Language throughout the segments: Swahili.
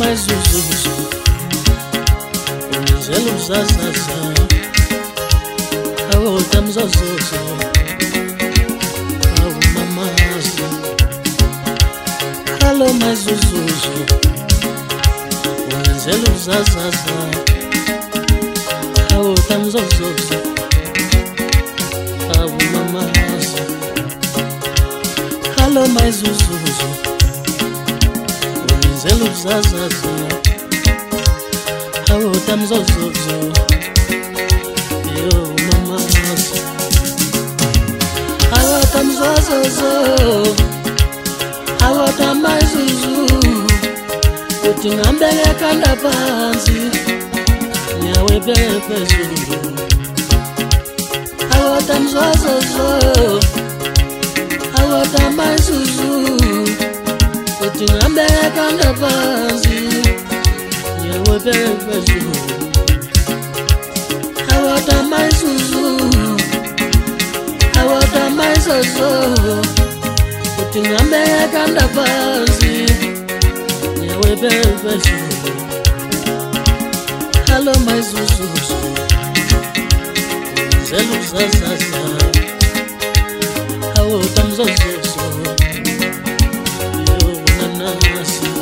mais uzuzu Zelo zazaza Awota mzozozo Awu mamazo Halo mais uzuzu Zelo zazaza Awota mzozozo Awu mamazo Halo mais uzuzu Zelo zazaza Awota mzozozo Yo mama Awota mzozozo Awota maizuzu Kuti ngambele kanda panzi Nyawe pepe zulu Awota mzozozo Awota maizuzu Kuti ngambele kanda panzi Nyawe pepe zulu Awota maisuzu Awota maisozo Kuti ngambele kanda panzi Nyawe pepe zulu Halo maisuzu Zelu zazaza Awota mzozozo Yo nanasi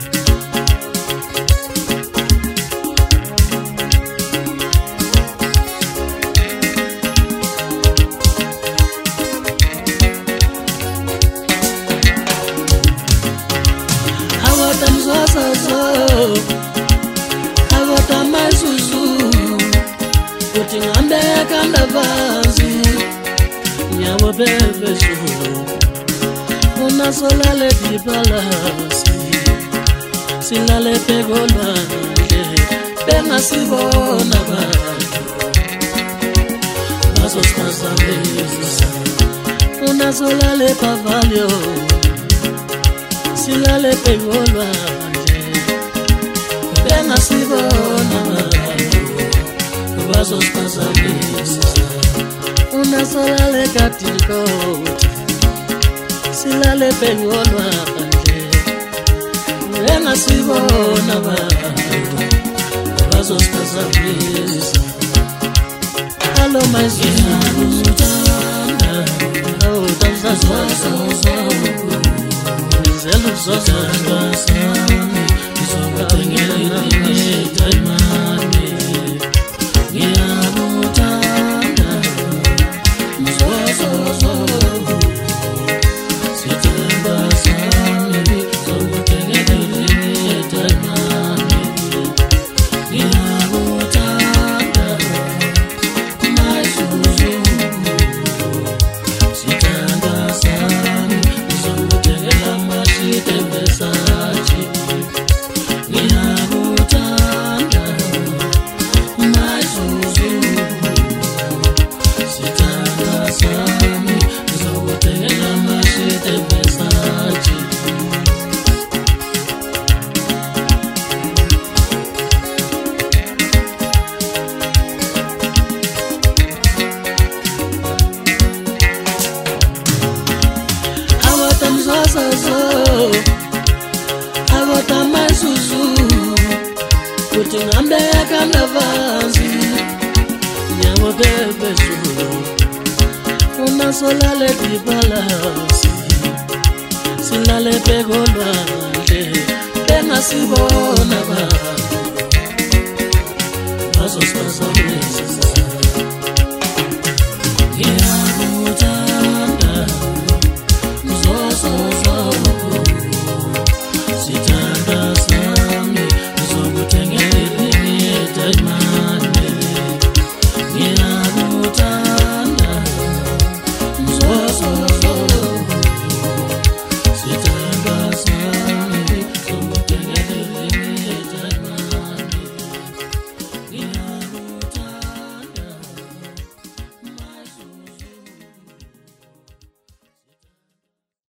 Awota mzozozo Awota maisuzu Kuti ngambele kanda panzi Nyawe pepe zulu Unasolale dipalasi Silale pegolanje Benga sibona bantu Vasos pasambezisa Unasolale pavalyo Silale pegolanje Benga sibona bantu Vasos pasambezisa Unasolale katikoti Silale pegolanje Benga sibona bantu Vasos pasambezisa Halo maisuzu Awota mzozozo Zelu zazaza Izokutengela imani Ngiyakutanda Mzozozo Sithemba sami Izokutengela imani Ngiyakutanda Maisuzu Sithemba sami Izokutengela mashitebesachi Ngiyakutanda Maisuzu Sithemba sami Izokutengela mashitebesachi Awota mzozozo Awota maisuzu Kuti ngambele kanda panzi Nyawe pepe zulu Unasolale dipalasi Silale pegolanje Benga sibona bantu Vasos pasambezisa Yeah